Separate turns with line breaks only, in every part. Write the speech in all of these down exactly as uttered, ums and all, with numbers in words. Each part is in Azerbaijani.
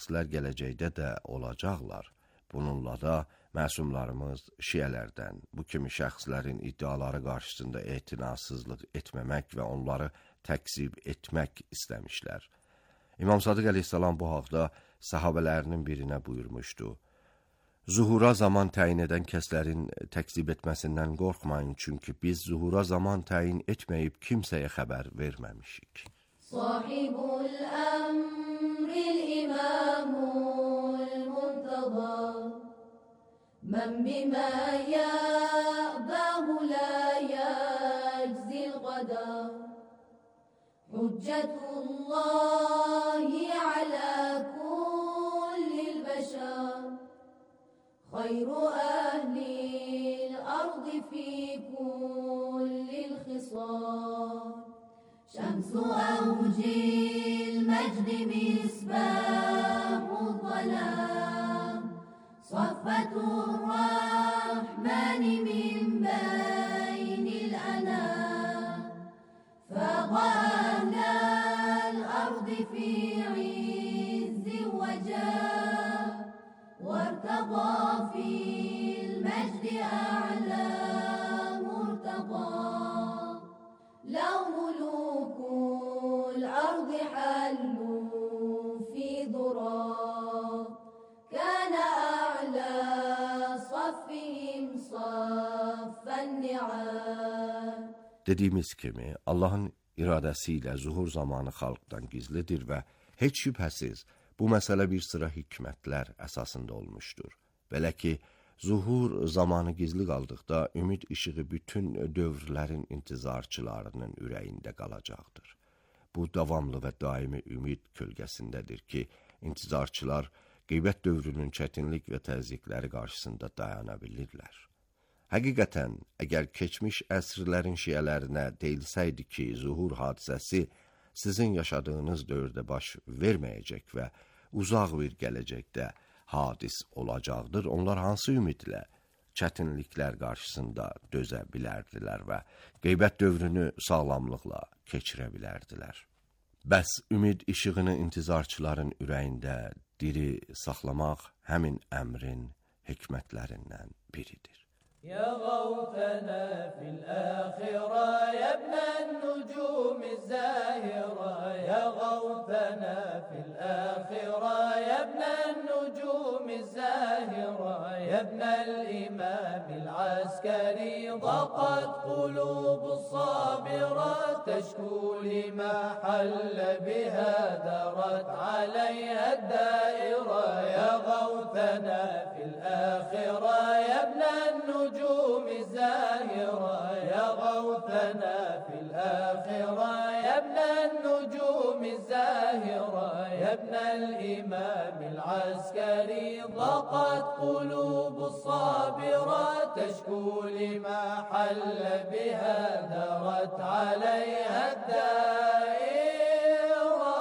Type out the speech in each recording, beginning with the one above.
şəxslər gələcəkdə də olacaqlar. Bununla da məsumlarımız şiələrdən bu kimi şəxslərin iddiaları qarşısında etinasızlıq etməmək və onları təkzib etmək istəmişlər. İmam Sadiq əleyhissalam bu haqda sahabələrinin birinə buyurmuşdu. Zuhura zaman təyin edən kəslərin təkzib etməsindən qorxmayın, çünki biz zuhura zaman təyin etməyib kimsəyə xəbər verməmişik.
Sahibul əmril imamul muntada Mən bimə yəbəhu lə yəczil qadar Hüccetullahi alə kullil bəşər Xayru əhlil ardı fi kullil xisar Şəmsu əvcil məcdi misbəhu zaləm Saffətur rəhməni min bəynil ənəm Fəqə əhləl ardı fi izzi və cəh Vərtəqə fil məcdi ə'lə murtəqə لو ملوك الأرض حلوا في ضراب كان أعلى صفهم صف النعام
Dediyimiz kimi, Allahın iradəsi ilə zuhur zamanı xalqdan gizlidir və heç şübhəsiz bu məsələ bir sıra hikmətlər əsasında olmuşdur. Belə ki, zuhur zamanı gizli qaldıqda ümid işığı bütün dövrlərin intizarçılarının ürəyində qalacaqdır. Bu davamlı və daimi ümid kölgəsindədir ki, intizarçılar qeybət dövrünün çətinlik və təzyiqləri qarşısında dayana bilirlər. Həqiqətən, əgər keçmiş əsrlərin şiələrinə deyilsəydi ki, zuhur hadisəsi sizin yaşadığınız dövrdə baş verməyəcək və uzaq bir gələcəkdə hadis olacaqdır, onlar hansı ümidlə çətinliklər qarşısında dözə bilərdilər və qeybət dövrünü sağlamlıqla keçirə bilərdilər. Bəs ümid işığını intizarçıların ürəyində diri saxlamaq həmin əmrin hikmətlərindən biridir.
Ya qavtənə fil-əxirə yəbnən nucum-i-zəhirə Ya qavtənə fil-əxirə yəbnən nucum-i-zəhirə Yəbnəl-imam-il-əskəri ضاقت قلوب الصابرة تشكو لما حل بها دارت عليها الدائرة يا غوثنا في الآخرة يا ابن النجوم الزاهرة يا غوثنا في الآخرة يا ابن النجوم الزاهرة يا ابن الإمام العسكري ضاقت قلوب الصابرة تشكو لما حل بها دارت عليها الدائرة.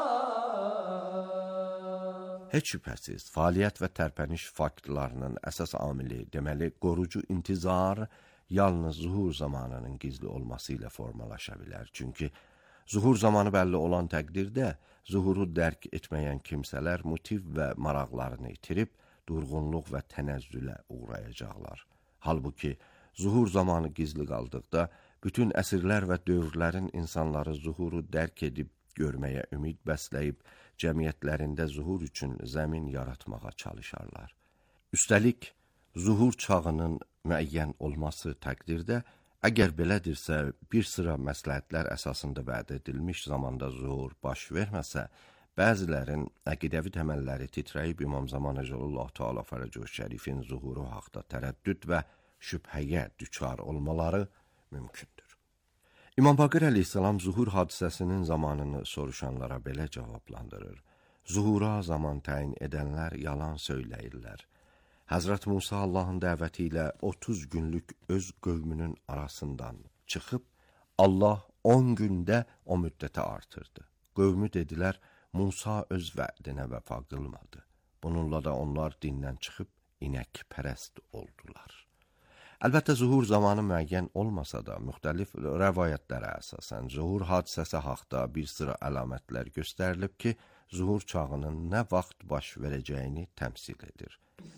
Heç şübhəsiz, fəaliyyət və tərpəniş faktlarının əsas amili, deməli, qorucu intizar yalnız zuhur zamanının gizli olması ilə formalaşa bilər. Çünki zuhur zamanı bəlli olan təqdirdə, zuhuru dərk etməyən kimsələr motiv və maraqlarını itirib, durğunluq və tənəzzülə uğrayacaqlar. Halbuki, zuhur zamanı gizli qaldıqda, bütün əsrlər və dövrlərin insanları zuhuru dərk edib, görməyə ümid bəsləyib, cəmiyyətlərində zuhur üçün zəmin yaratmağa çalışarlar. Üstəlik, zuhur çağının müəyyən olması təqdirdə, əgər belədirsə, bir sıra məsləhətlər əsasında vəd edilmiş zamanda zuhur baş verməsə, bəzilərin əqidəvi təməlləri titrəyib İmam Zaman Əcəlullah Teala Fərəcəhu Şərifin zuhuru haqda tərəddüd və şübhəyə düçar olmaları mümkündür. İmam Baqir əleyhissalam zuhur hadisəsinin zamanını soruşanlara belə cavablandırır. Zuhura zaman təyin edənlər yalan söyləyirlər. Həzrət Musa Allahın dəvəti ilə otuz günlük öz qövmünün arasından çıxıb, Allah on gündə o müddətə artırdı. Qövmü dedilər, Musa öz vədinə vəfa qılmadı. Bununla da onlar dindən çıxıb inək pərəst oldular. Əlbəttə, zuhur zamanı müəyyən olmasa da, müxtəlif rəvayətlərə əsasən zuhur hadisəsi haqda bir sıra əlamətlər göstərilib ki, zuhur çağının nə vaxt baş verəcəyini təmsil edir.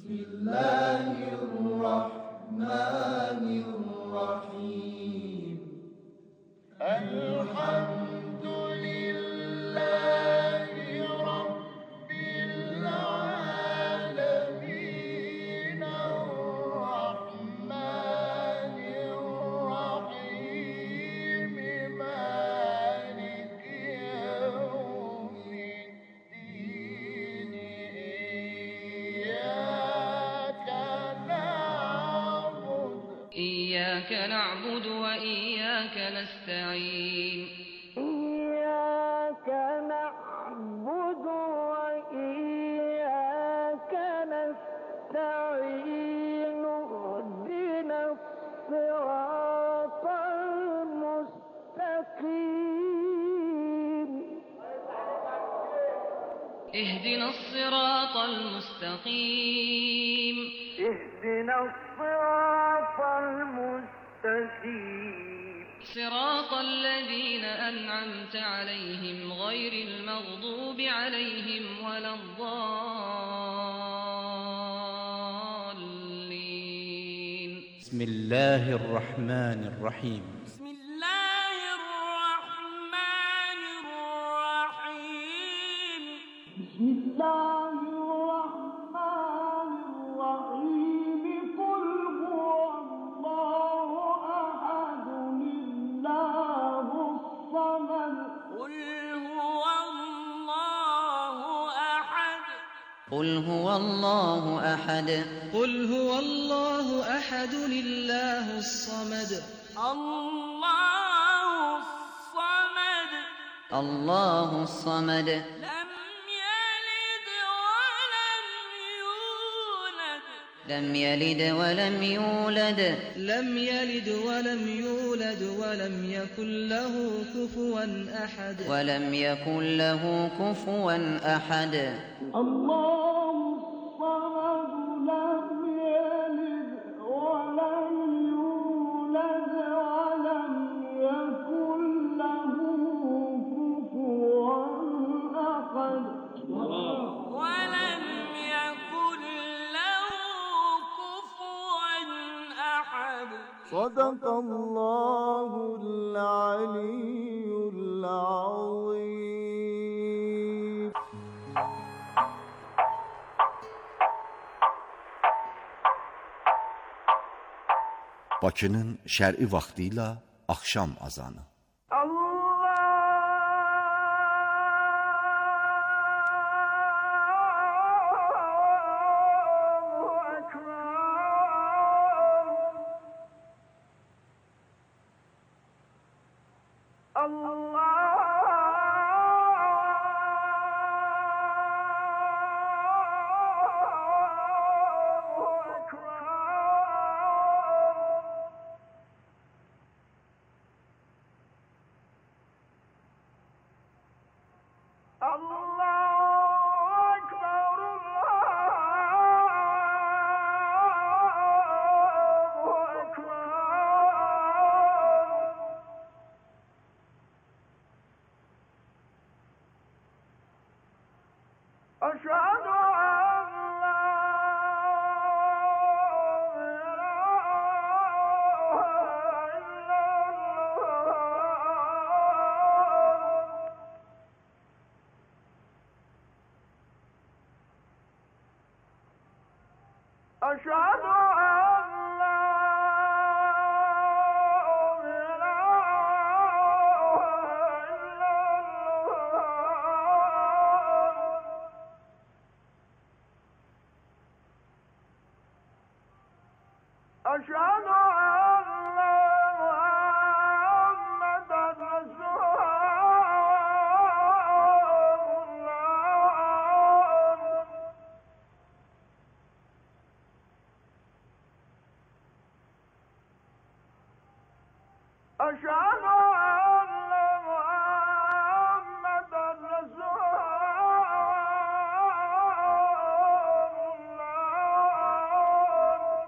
Bismillahirrahmanirrahim. Elhamdülillahi Rabbil alemin. Errahmanirrahim. Maliki yevmiddin. İyyâke na'budu
إياك نعبد وإياك نستعين
إياك نعبد وإياك نستعين اهدنا الصراط المستقيم
اهدنا الصراط المستقيم
اهدنا الصراط المستقيم
صراط الذين أنعمت عليهم غير المغضوب عليهم ولا الضالين
بسم الله الرحمن الرحيم
بسم الله الرحمن الرحيم
بسم الله الرحمن الرحيم قل هو الله أحد الله الصمد
قل هو الله أحد
قل هو الله أحد
قل هو الله أحد لله الصمد
الله الصمد
الله الصمد
لم يلد ولم يولد
لم يلد ولم يولد
لم يلد ولم يولد ولم يكن له كفوا أحد
ولم يكن له كفوا أحد
الله الصمد لم يلد ولم يولد ولم يكن له كفوا أحد
ولم يكن له كفوا أحد
صدق الله العلي العظيم.
Bakının şər'i vaxtı ilə axşam azanı.
أشهد أن لا أشهد أن محمدا رسول الله. أشهد أن محمدا رسول الله.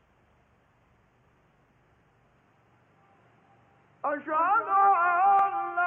أشهد أن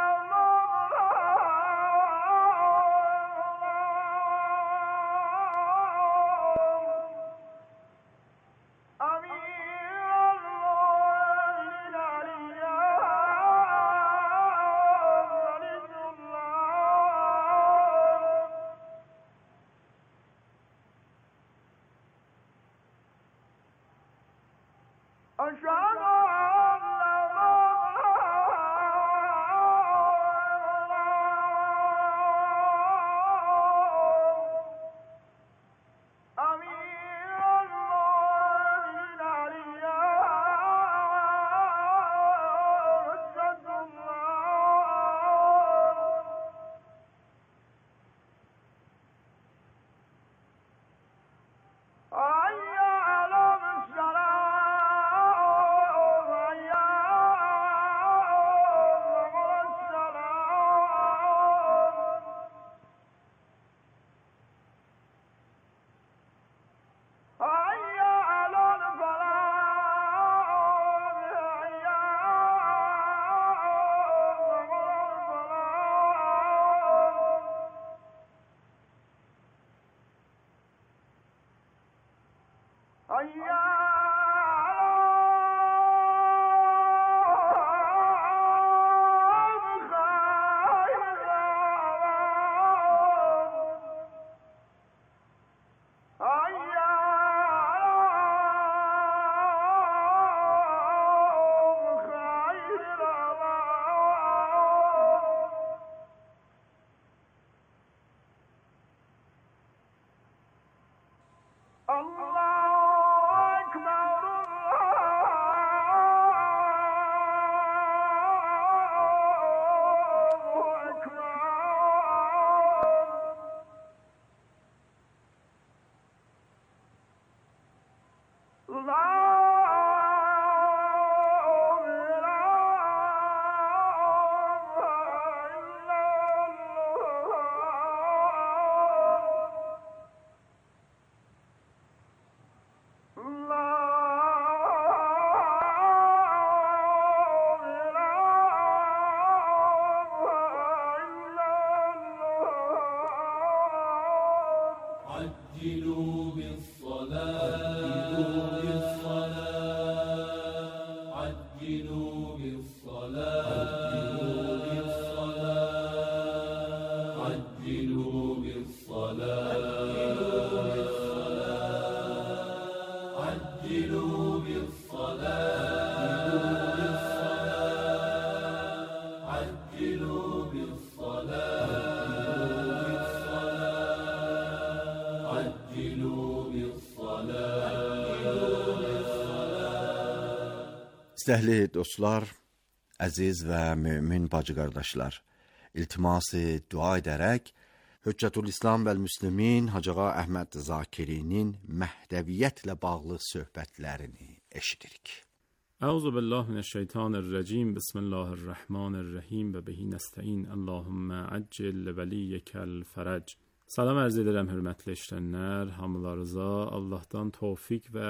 İstəhli dostlar, əziz və mümin bacı qardaşlar, iltiması dua edərək Hüccətül İslam və Müslimin Hacı Ağa Əhməd Zakirinin Məhdəviyyətlə bağlı söhbətlərini eşidirik.
Əuzu billahi mineşşeytanirracim. Bismillahirrahmanirrahim və bihi nəstəin. Allahümmə əccil vəliyyəkəl fərəc. Salam ərz edirəm hörmətli eşidənlər, hamılarınıza Allahdan tövfiq və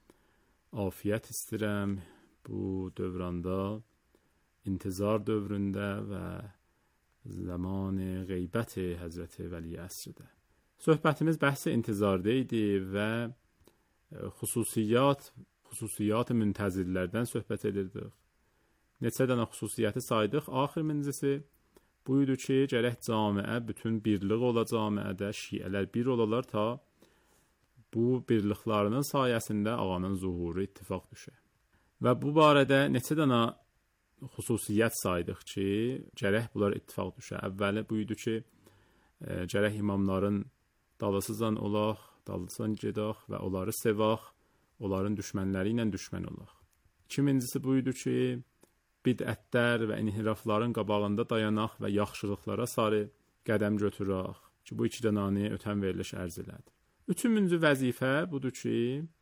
afiyət istəyirəm. Bu dövranda, intizar dövründə və zaman qeybət Həzrəti Vəli əsrdə. Söhbətimiz bəhs intizarda idi və xüsusiyyat, xüsusiyyat müntəzirlərdən söhbət edirdik. Neçə dənə xüsusiyyəti saydıq. Axır mincisi bu idi ki, gərək camiə, bütün birlik ola camiədə, şiələr bir olalar ta bu birliklərinin sayəsində ağanın zuhuru ittifaq düşə. Və bu barədə neçə dənə xüsusiyyət saydıq ki, gərək bunlar ittifaq düşə. Əvvəli bu idi ki, e, gərək imamların dalısızdan olaq, dalısızdan gedək və onları sevək, onların düşmənləri ilə düşmən olaq. İkincisi bu idi ki, bidətlər və inhirafların qabağında dayanaq və yaxşılıqlara sarı qədəm götürək ki, bu iki dənəni ötən veriliş ərz elədi. Üçüncü vəzifə budur ki,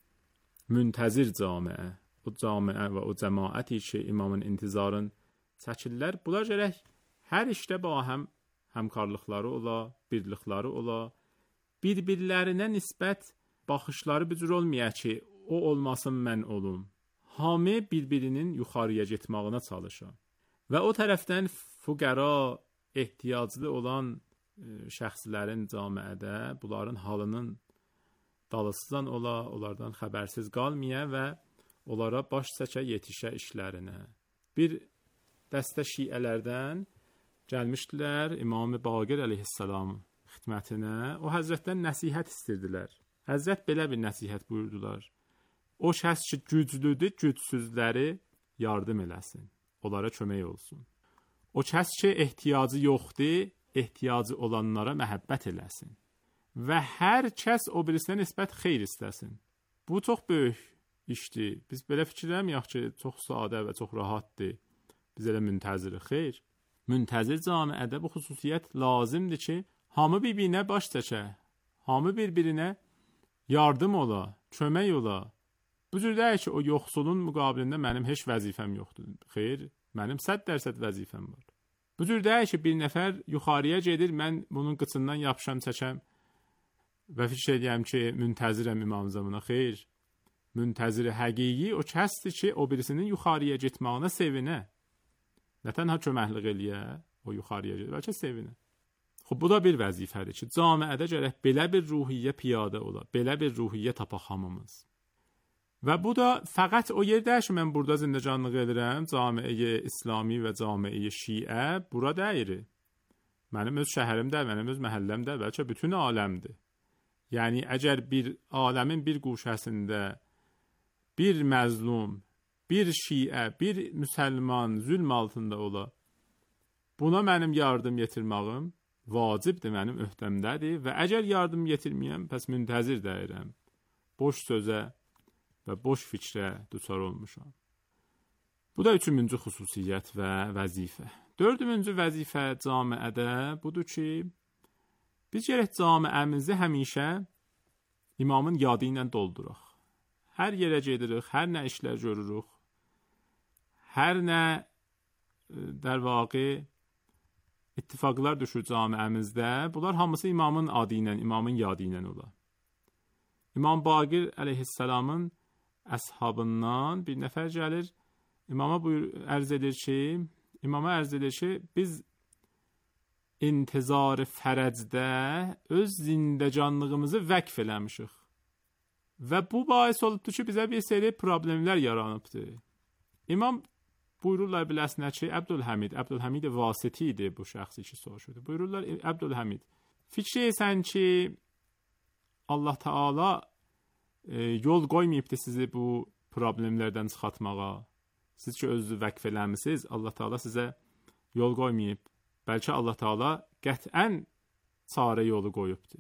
müntəzir camiə, o camiə və o cəmaəti ki, imamın intizarın çəkirlər, bunlar gərək hər işdə ba həm həmkarlıqları ola, birlikləri ola, bir-birlərinə nisbət baxışları bir cür olmaya ki, o olmasın mən olum. Hamı bir-birinin yuxarıya getmağına çalışır. Və o tərəfdən fuqara, ehtiyaclı olan e, şəxslərin camiədə bunların halının dalısızdan ola, onlardan xəbərsiz qalmaya və onlara baş çəkə yetişə işlərinə. Bir dəstə şiələrdən gəlmişdilər İmam-ı Baqir əleyhissalam xidmətinə. O Həzrətdən nəsihət istirdilər. Həzrət belə bir nəsihət buyurdular. O şəxs ki, güclüdür, gücsüzləri yardım eləsin, onlara kömək olsun. O şəxs ki, ehtiyacı yoxdur, ehtiyacı olanlara məhəbbət eləsin. Və hər kəs o birisinə nisbət xeyr istəsin. Bu çox böyük işdir. Biz belə fikirləməyək ki, çox sadə və çox rahatdır. Biz elə müntəzirik. Xeyr. Müntəzir camiədə bu xüsusiyyət lazımdır ki, hamı bir-birinə baş çəkə, hamı bir-birinə yardım ola, kömək ola. Bu cür deyil ki, o yoxsulun müqabilində mənim heç vəzifəm yoxdur. Xeyr, mənim səd dərsə vəzifəm var. Bu cür deyil ki, bir nəfər yuxarıya gedir, mən bunun qıçından yapışam, çəkəm və fikir edirəm ki, müntəzirəm imam zamına. Xeyr. Müntəziri həqiqi o kəsdir ki, o birisinin yuxarıya getməyinə sevinə. Nə tənha köməklik eləyə, o yuxarıya gedir, bəlkə sevinə. Xub, bu da bir vəzifədir ki, camiədə gərək belə bir ruhiyyə piyadə ola, belə bir ruhiyyə tapaq hamımız. Və bu da fəqət o yerdə ki, mən burada zindəcanlıq edirəm, camiə İslami və camiə Şiə, bura dəyir. Mənim öz şəhərimdə, mənim öz məhəlləmdə, bəlkə bütün aləmdir. Yəni, əgər bir aləmin bir quşəsində bir məzlum, bir şiə, bir müsəlman zülm altında ola, buna mənim yardım yetirməyim vacibdir, mənim öhdəmdədir və əgər yardım yetirməyəm, pəs müntəzir dəyirəm. boş sözə və boş fikrə düçar olmuşam. Bu da üçüncü xüsusiyyət və vəzifə. Dördüncü vəzifə camiədə budur ki, biz gərək camiəmizi həmişə imamın yadı ilə dolduraq. Hər yerə gedirik, hər nə işlər görürük, hər nə در واقع ittifaqlar düşür camiəmizdə, bunlar hamısı imamın adı ilə, imamın yadı ilə olar. İmam Baqir əleyhissalamın əshabından bir nəfər gəlir, imama buyur, ərz edir ki, imama ərz edir ki, biz intizar fərəcdə öz zindəcanlığımızı vəqf eləmişik. Və bu bais olubdur ki, bizə bir seri problemlər yaranıbdır. İmam buyururlar biləsinə ki, Əbdülhəmid, Əbdülhəmid vasiti idi bu şəxsi ki, soruşurdu. Buyururlar, Əbdülhəmid, fikir etsən ki, Allah Teala e, yol qoymayıbdır sizi bu problemlərdən çıxartmağa. Siz ki, özünüzü vəqf eləmişsiniz, Allah Teala sizə yol qoymayıb. Bəlkə Allah Teala qətən çarə yolu qoyubdur.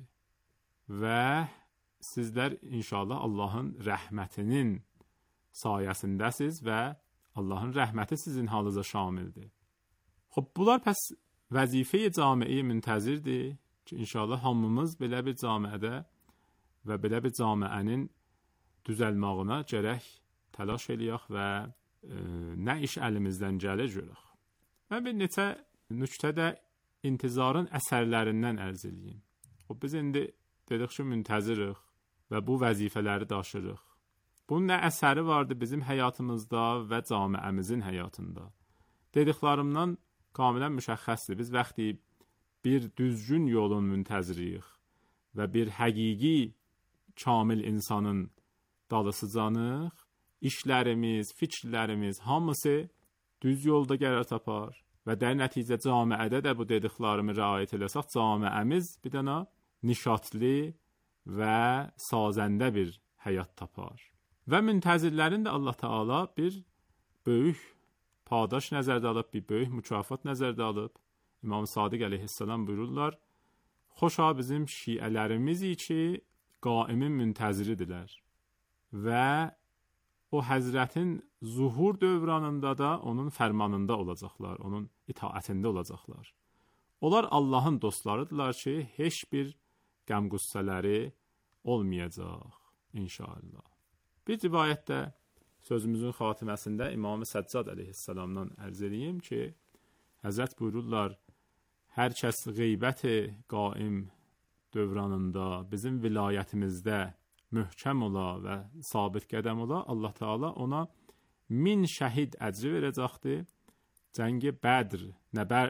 Və sizlər inşallah Allahın rəhmətinin sayəsindəsiz və Allahın rəhməti sizin halınıza şamildir. Xub, bunlar pəs vəzifəyə camiəyə müntəzirdir ki, inşallah hamımız belə bir camiədə və belə bir camiənin düzəlmağına gərək təlaş eləyək və e, nə iş əlimizdən gəlir görək. Mən bir neçə nüktə də intizarın əsərlərindən ərz eləyim. Xub, biz indi dedik ki, müntəzirik və bu vəzifələri daşırıq. Bunun nə əsəri vardı bizim həyatımızda və camiəmizin həyatında? Dediklərimdən kamilən müşəxxəsdir. Biz vaxtı bir düzgün yolun müntəziriyik və bir həqiqi kamil insanın dalısıcanıq, işlərimiz, fikirlərimiz hamısı düz yolda qərar tapar və der nəticə camiədə də bu dediklərimi rəayət eləsək, camiəmiz bir dənə nişatlı və sazəndə bir həyat tapar. Və müntəzirlərin də Allah Teala bir böyük padaş nəzərdə alıb, bir böyük mükafat nəzərdə alıb. İmam Sadiq əleyhissalam buyururlar, xoşa bizim şiələrimiz ki, qaimin müntəziridirlər. Və o həzrətin zuhur dövranında da onun fərmanında olacaqlar, onun itaətində olacaqlar. Onlar Allahın dostlarıdırlar ki, heç bir qəm-qüssələri olmayacaq, inşallah. Bir rivayətdə sözümüzün xatiməsində İmam-ı Səccad əleyhissalamdan ərz edeyim ki, Həzrət buyururlar, hər kəs qeybəti qaim dövranında bizim vilayətimizdə möhkəm ola və sabit qədəm ola, Allah Teala ona min şəhid əcri verəcəkdir. Cəngi Bədr, nə bə,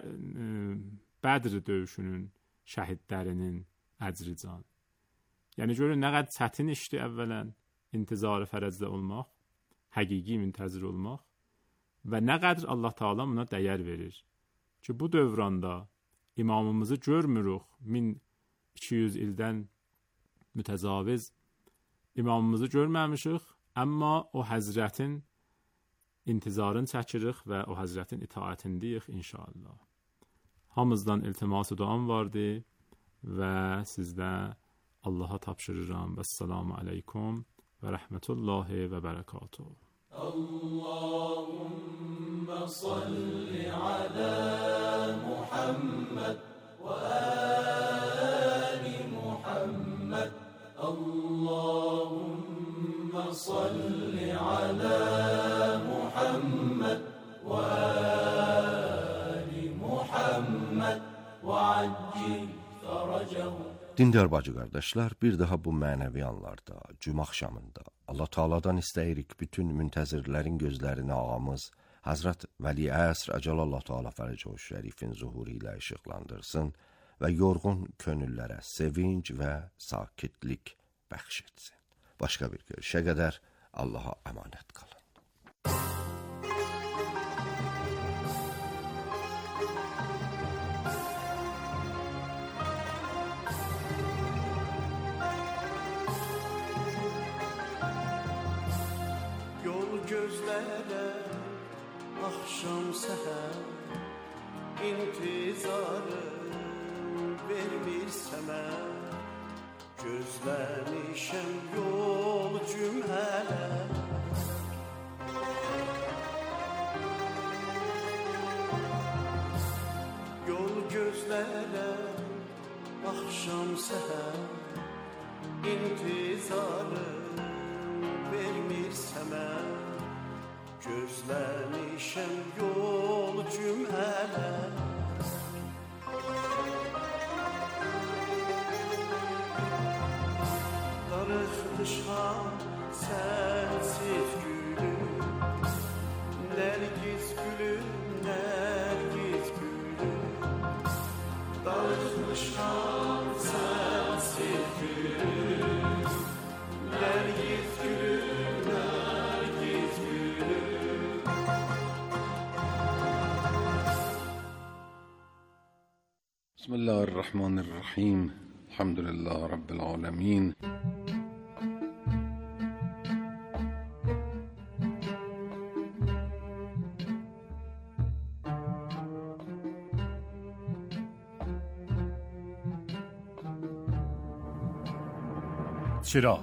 Bədr döyüşünün şəhidlərinin əcri can. Yəni görün, nə qədər çətin işdir əvvələn intizarı fərəcdə olmaq, həqiqi müntəzir olmaq və nə qədər Allah Teala buna dəyər verir ki, bu dövranda imamımızı görmürük, min iki yüz ildən mütəzaviz imamımızı görməmişik, amma o həzrətin intizarını çəkirik və o həzrətin itaətindəyik inşallah. Hamızdan iltiması duam vardı və sizdə Allaha tapşırıram. Vəssalamu aleykum və rəhmətullahi və bərəkatuhu. Allahümme salli ala Muhammed və ali Muhammed. Allahümme salli ala Muhammed və ali Muhammed və accil fərəcəhu.
Dindar bacı qardaşlar, bir daha bu mənəvi anlarda, cümə axşamında Allah Teala'dan istəyirik bütün müntəzirlərin gözlərini ağamız Həzrət Vəli Əsr Əcəlallah Teala Fərəcəhu Şərifin zuhuru ilə işıqlandırsın və yorğun könüllərə sevinç və sakitlik bəxş etsin. Başqa bir görüşə qədər Allaha əmanət qalın.
Gözlərə axşam səhər intizarı vermir sənə gözləmişəm yox cümleler Yol gözlerler akşam seher İntizarı vermirsem Gözlenişem yol cümleler Darıxmışam sensiz gülüm Nergiz gülüm, nergiz gülüm Darıxmışam sensiz gülüm Nergiz gülüm, nergiz gülüm
Bismillahirrahmanirrahim Elhamdülillah Rabbil alemin
چراغ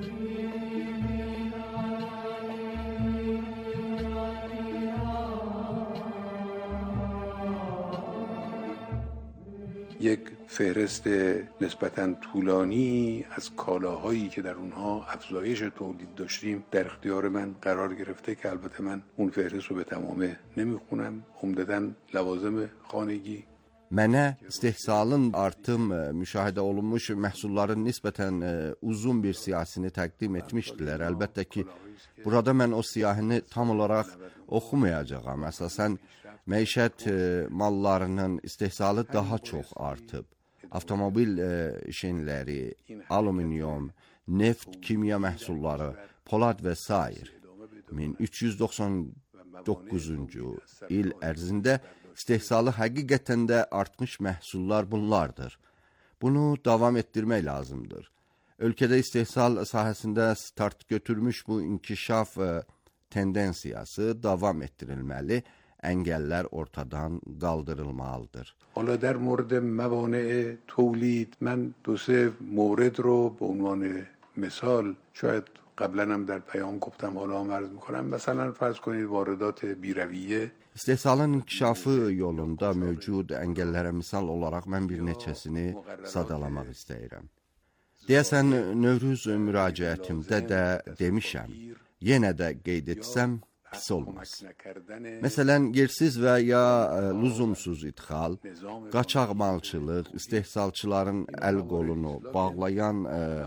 یک فهرست نسبتاً طولانی از کالاهایی که در اونها افزایش تولید داشتیم در اختیار من قرار گرفته که البته من اون فهرست رو به تمامه نمیخونم عمدتاً لوازم خانگی
Mənə istehsalın artım müşahidə olunmuş məhsulların nisbətən uzun bir siyahısını təqdim etmişdilər. Əlbəttə ki, burada mən o siyahını tam olaraq oxumayacağam. Əsasən, məişət mallarının istehsalı daha çox artıb. Avtomobil şinləri, alüminium, neft, kimya məhsulları, polad və s. min üç yüz doxsan doqquzuncu il ərzində istehsalı həqiqətən də artmış məhsullar bunlardır. Bunu davam etdirmək lazımdır. Ölkədə istehsal sahəsində start götürmüş bu inkişaf tendensiyası davam etdirilməli, əngəllər ortadan qaldırılmalıdır.
حالا در مورد موانع تولید من دو سه مورد رو به عنوان مثال شاید قبلا هم در پیام گفتم حالا هم عرض میکنم مثلا فرض کنید واردات بیرویه
İstehsalın inkişafı yolunda mövcud əngəllərə misal olaraq mən bir neçəsini sadalamaq istəyirəm. Deyəsən, Növrüz müraciətimdə də demişəm, yenə də qeyd etsəm, pis olmaz. Məsələn, yersiz və ya lüzumsuz idxal, qaçaq malçılıq, istehsalçıların əl qolunu bağlayan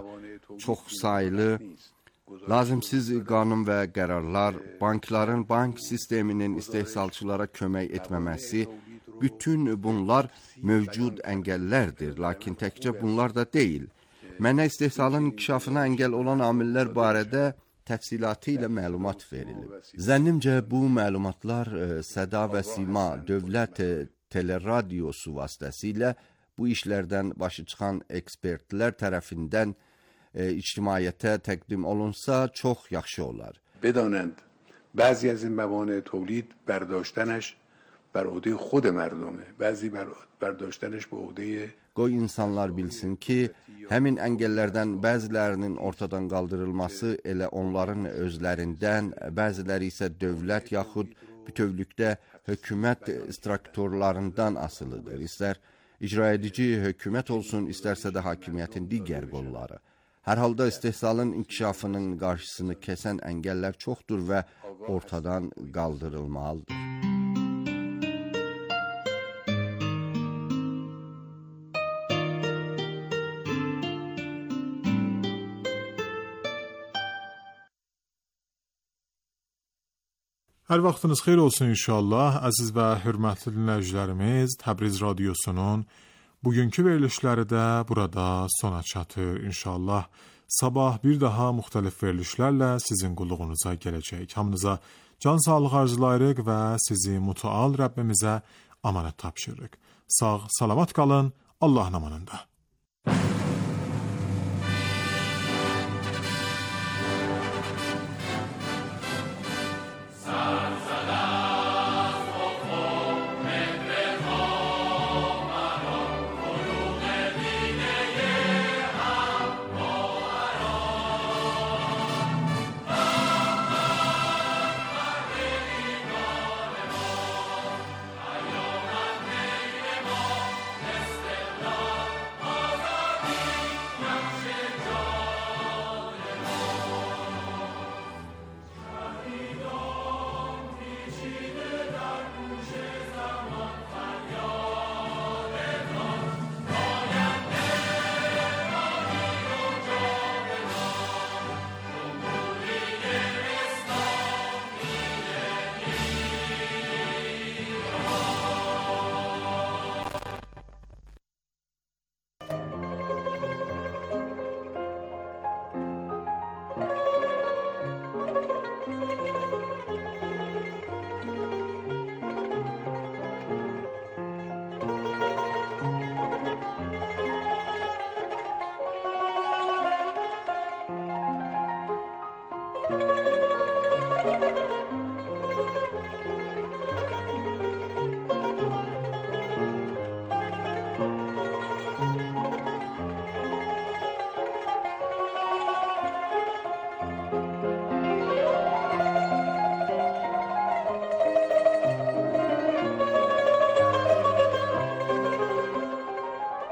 çox saylı lazımsız qanun və qərarlar, bankların bank sisteminin istehsalçılara kömək etməməsi, bütün bunlar mövcud əngəllərdir, lakin təkcə bunlar da deyil. Mənə istehsalın inkişafına əngəl olan amillər barədə təfsilatı ilə məlumat verilib. Zənnimcə bu məlumatlar Səda və Sima dövlət teleradiosu vasitəsilə bu işlərdən başı çıxan ekspertlər tərəfindən ictimaiyyətə təqdim olunsa çox yaxşı olar.
بدانند بعضی از این موانع تولید برداشتنش بر عهده خود مردمه بعضی بر برداشتنش به عهده
Qoy insanlar bilsin ki, həmin əngəllərdən bəzilərinin ortadan qaldırılması elə onların özlərindən, bəziləri isə dövlət yaxud bütövlükdə hökumət strukturlarından asılıdır. İstər icraedici hökumət olsun, istərsə də hakimiyyətin digər qolları. Hər halda istehsalın inkişafının qarşısını kəsən əngəllər çoxdur və ortadan qaldırılmalıdır.
Hər vaxtınız xeyir olsun inşallah. Əziz və hörmətli dinləyicilərimiz, Təbriz Radiosunun bugünkü verilişləri də burada sona çatır inşallah. Sabah bir daha müxtəlif verilişlərlə sizin qulluğunuza gələcək. Hamınıza can sağlıq arzulayırıq və sizi mütəal Rəbbimizə amanət tapşırırıq. Sağ, salamat qalın, Allahın amanında.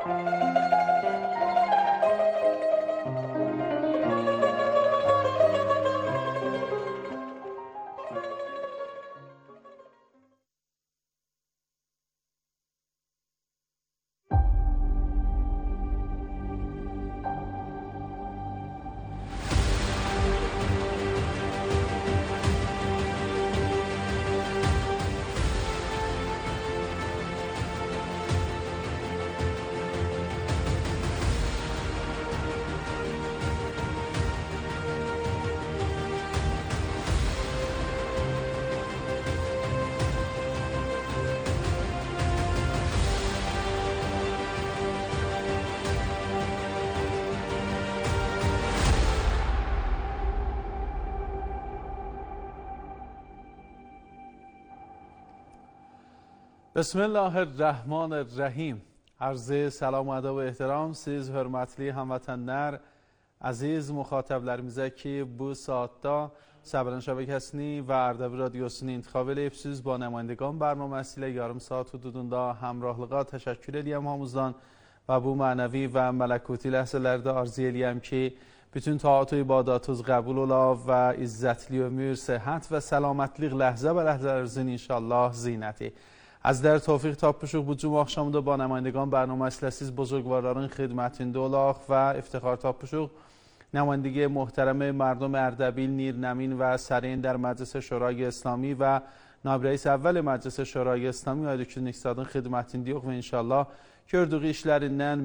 بسم الله الرحمن الرحیم. عرض سلام و ادب و احترام siz hörmətli həmvətənlər, əziz müxatəblərimizə ki, bu saatda Səbrin şəbəkəsini və Ərdəbil radiosunu intikhab edibsiz. Ba nümayəndəgan bərnaməsi ilə yarım saat hududunda həmrahlığa təşəkkür edirəm hamımızdan və bu mənəvi və mələkuti ləhzələrdə arzu edirəm ki, bütün taat و ibadətiniz qəbul ola və izzətli ömür, səhət və səlamətlik ləhzə və ləhzələrinizin inşallah zinəti. از در توفیق tapmışıq bu cuma axşamında ba nümayəndəgan bərnaməsi ilə siz buzurgvarların xidmətində olaq və iftixar tapmışıq. نمایندگی محترم مردم اردبیل، نیرنمین و سرین در مجلس شورای اسلامی و نایب رئیس اول مجلس شورای اسلامی ayda ki, Niksadın xidmətindəyik və inşallah gördüyü işlərindən